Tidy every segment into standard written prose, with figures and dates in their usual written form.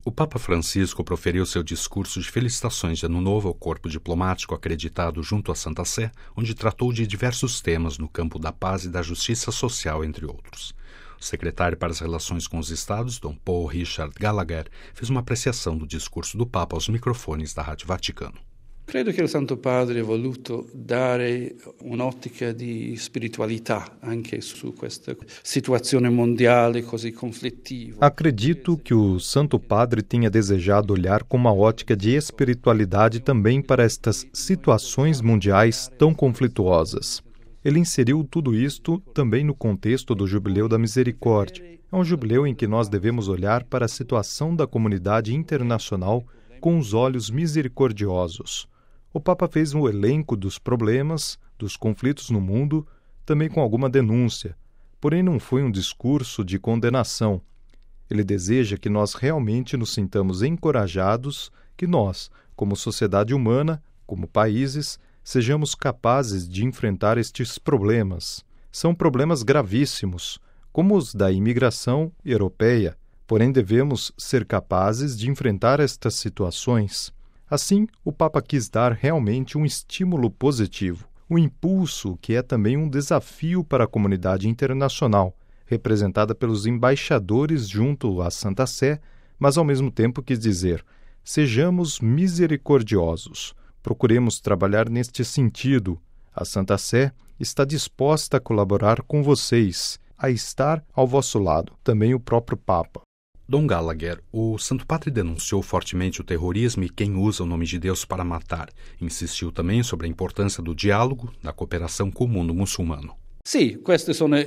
O Papa Francisco proferiu seu discurso de felicitações de Ano Novo ao corpo diplomático acreditado junto à Santa Sé, onde tratou de diversos temas no campo da paz e da justiça social, entre outros. O secretário para as Relações com os Estados, Dom Paul Richard Gallagher, fez uma apreciação do discurso do Papa aos microfones da Rádio Vaticano. Credo che il Santo Padre ha voluto dare un'ottica di spiritualità anche su questa situazione mondiale così conflittiva. Acredito que o Santo Padre tenha desejado olhar com uma ótica de espiritualidade também para estas situações mundiais tão conflituosas. Ele inseriu tudo isto também no contexto do Jubileu da Misericórdia. É um jubileu em que nós devemos olhar para a situação da comunidade internacional com os olhos misericordiosos. O Papa fez um elenco dos problemas, dos conflitos no mundo, também com alguma denúncia, porém não foi um discurso de condenação. Ele deseja que nós realmente nos sintamos encorajados, que nós, como sociedade humana, como países, sejamos capazes de enfrentar estes problemas. São problemas gravíssimos, como os da imigração europeia, porém devemos ser capazes de enfrentar estas situações. Assim, o Papa quis dar realmente um estímulo positivo, um impulso que é também um desafio para a comunidade internacional, representada pelos embaixadores junto à Santa Sé, mas ao mesmo tempo quis dizer, sejamos misericordiosos, procuremos trabalhar neste sentido. A Santa Sé está disposta a colaborar com vocês, a estar ao vosso lado, também o próprio Papa. Dom Gallagher, o Santo Padre denunciou fortemente o terrorismo e quem usa o nome de Deus para matar. Insistiu também sobre a importância do diálogo, da cooperação com o mundo muçulmano. Sì, questi sono,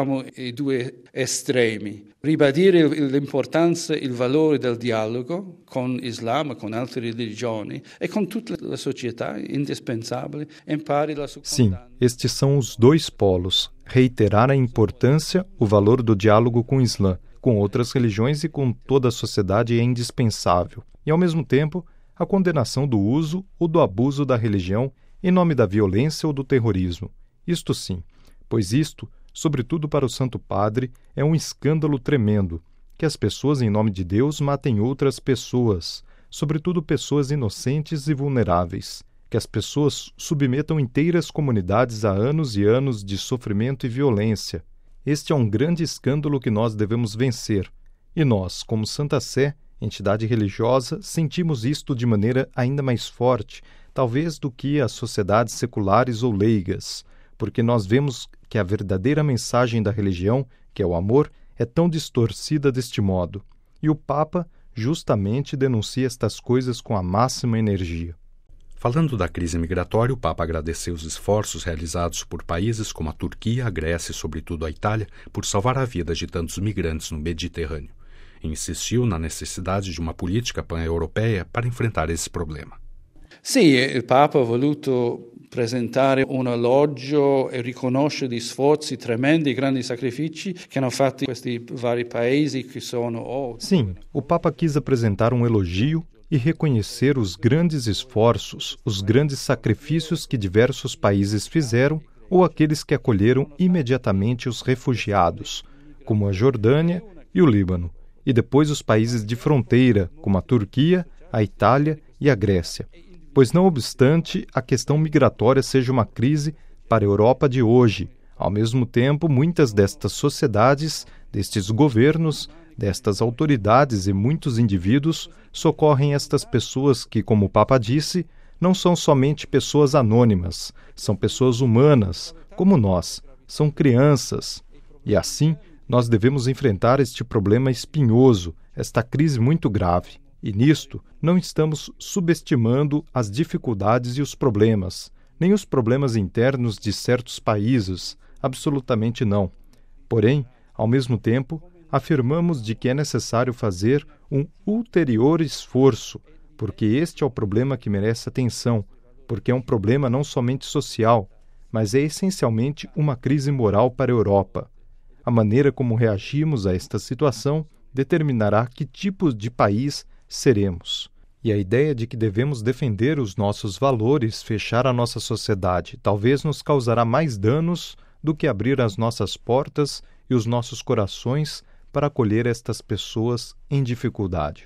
i due estremi. Ribadire l'importanza, il valore del dialogo con l'Islam, con altre religioni e con tutta la società, indispensabile, impari la sua Sim, estes são os dois polos. Reiterar a importância, o valor do diálogo com o Islã, com outras religiões e com toda a sociedade é indispensável. E, ao mesmo tempo, a condenação do uso ou do abuso da religião em nome da violência ou do terrorismo. Isto sim, pois isto, sobretudo para o Santo Padre, é um escândalo tremendo, que as pessoas em nome de Deus matem outras pessoas, sobretudo pessoas inocentes e vulneráveis, que as pessoas submetam inteiras comunidades a anos e anos de sofrimento e violência. Este é um grande escândalo que nós devemos vencer. E nós, como Santa Sé, entidade religiosa, sentimos isto de maneira ainda mais forte, talvez do que as sociedades seculares ou leigas, porque nós vemos que a verdadeira mensagem da religião, que é o amor, é tão distorcida deste modo. E o Papa justamente denuncia estas coisas com a máxima energia. Falando da crise migratória, o Papa agradeceu os esforços realizados por países como a Turquia, a Grécia e, sobretudo, a Itália, por salvar a vida de tantos migrantes no Mediterrâneo. E insistiu na necessidade de uma política pan-europeia para enfrentar esse problema. Sì, il Papa ha voluto presentare un elogio e riconoscere gli sforzi tremendi, i grandi sacrifici che hanno fatto questi vari paesi che sono... Sim, o Papa quis apresentar um elogio e reconhecer os grandes esforços, os grandes sacrifícios que diversos países fizeram ou aqueles que acolheram imediatamente os refugiados, como a Jordânia e o Líbano, e depois os países de fronteira, como a Turquia, a Itália e a Grécia. Pois não obstante a questão migratória seja uma crise para a Europa de hoje, ao mesmo tempo muitas destas sociedades, destes governos, destas autoridades e muitos indivíduos socorrem estas pessoas que, como o Papa disse, não são somente pessoas anônimas, são pessoas humanas, como nós, são crianças. E assim, nós devemos enfrentar este problema espinhoso, esta crise muito grave. E nisto, não estamos subestimando as dificuldades e os problemas, nem os problemas internos de certos países, absolutamente não. Porém, ao mesmo tempo, afirmamos de que é necessário fazer um ulterior esforço, porque este é o problema que merece atenção, porque é um problema não somente social, mas é essencialmente uma crise moral para a Europa. A maneira como reagimos a esta situação determinará que tipo de país seremos. E a ideia de que devemos defender os nossos valores, fechar a nossa sociedade, talvez nos causará mais danos do que abrir as nossas portas e os nossos corações para acolher estas pessoas em dificuldade.